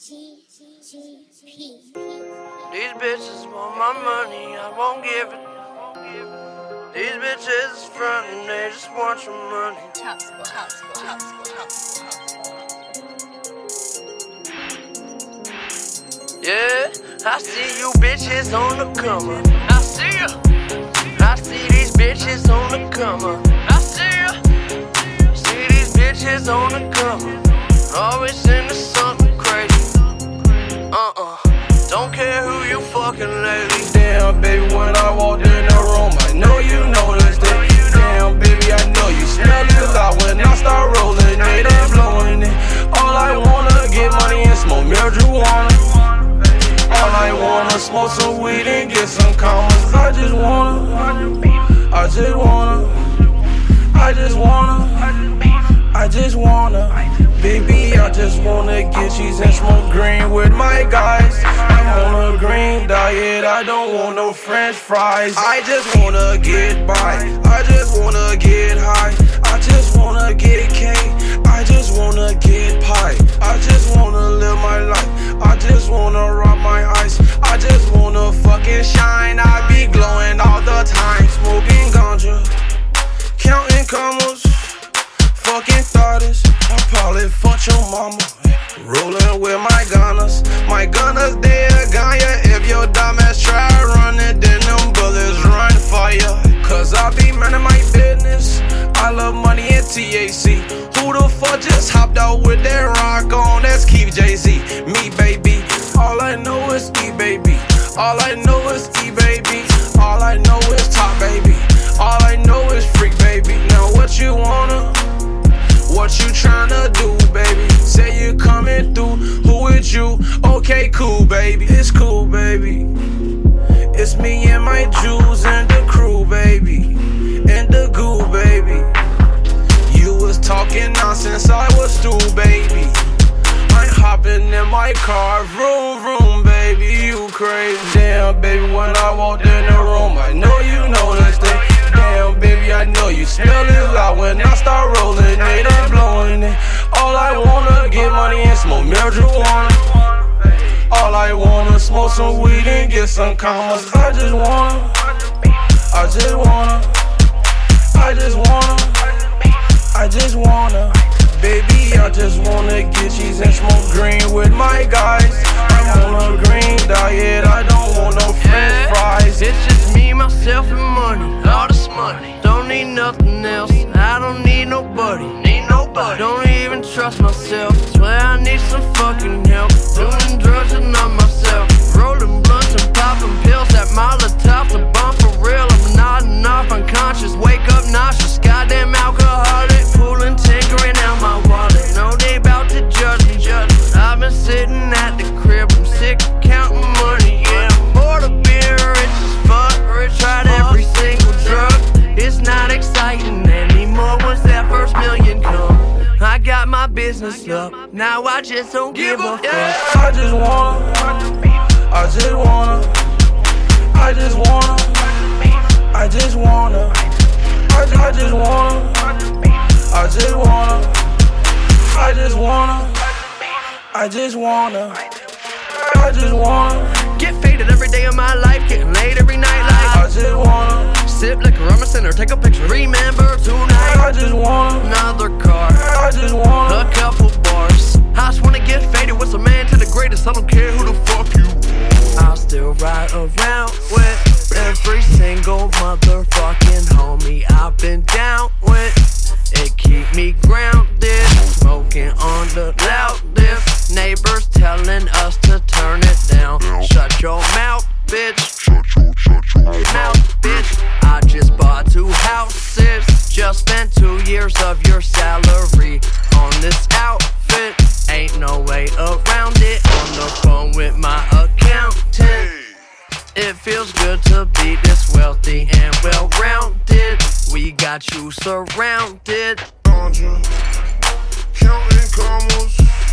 These bitches want my money, I won't give it. These bitches is frontin', they just want your money. Yeah, I see you bitches on the come up. I see ya. I see these bitches on the come up. I see ya. See these bitches on the come up. Always into something crazy. Don't care who you fucking lately. Damn, baby, when I walked in the room, I know you noticed it. Damn, baby, I know you smell it out when I start rolling it and blowing it. All I wanna get money and smoke marijuana. All I wanna smoke some weed and get some commas. I just wanna, baby, I just wanna get cheese and smoke green with my guys. I'm on a green diet, I don't want no french fries. I just wanna get by, I just wanna get high. I just wanna get cake, I just wanna get pie. I just wanna live my life, I just wanna rock my ice. I just wanna fucking shine, I be glowing all the time. Smoking ganja, counting commas, fucking thoughts. I probably fucked your mama. Rolling with my gunners they a gun ya. If your dumb ass try running, then them bullets run for ya. Cause I be minding my business, I love money and THC. Who the fuck just hopped out with that rock on? That's Keith Jay-Z. Me, baby, all I know is E, baby. All I know is E, baby. All I know is top, baby. All I know is freak, baby. Now what you wanna? What you tryna do, baby? Say you coming through, who with you? Okay, cool, baby. It's cool, baby. It's me and my Jews and the crew, baby. And the goo, baby. You was talking nonsense, I was through, baby. I'm hopping in my car, vroom, vroom, baby. You crazy. Damn, baby, when I walked in the room, I know you noticed it. Damn, baby, I know you smell it loud when I start rolling it and blowing it. All I wanna get money and smoke marijuana. All I wanna smoke some weed and get some commas. I just wanna, baby, I just wanna get cheese and smoke green with my guys. I'm on a green diet, I don't want no french fries. It's just me, myself, and money. All this money, don't need nothing else. I don't need nobody. Don't even trust myself. Swear I need some fucking help. Doing drugs and not myself. Rolling blunts and popping pills at Molotovs. A bump for real. I'm nodding off unconscious. Wake up nauseous. Goddamn alcoholic. Pulling, tinkering out my wallet. No, they bout to judge me. I've been sitting at the crib. I'm sick of counting money. Yeah, I'm bored of being rich as fuck. Tried every single drug. It's not exciting anymore once that first million come. I got my business up. Now I just don't give a fuck. I just wanna, get faded every day of my life, getting laid every night like I just wanna sip liquor, I'm a sinner, take a picture, remember tonight. I just wanna another car, a couple bars. I just wanna get faded with some man to the greatest. I don't care who the fuck you are. I'll still ride around with every single motherfucking homie I've been down with. It keep me grounded, smoking on the loudest. Neighbors telling us to turn it down. Shut your mouth, bitch. Shut your mouth, bitch. I just bought 2 houses. Just spent 2 years of your salary on this outfit. Ain't no way around it. On the phone with my accountant. It feels good to be this wealthy and well-rounded. We got you surrounded. Counting commas.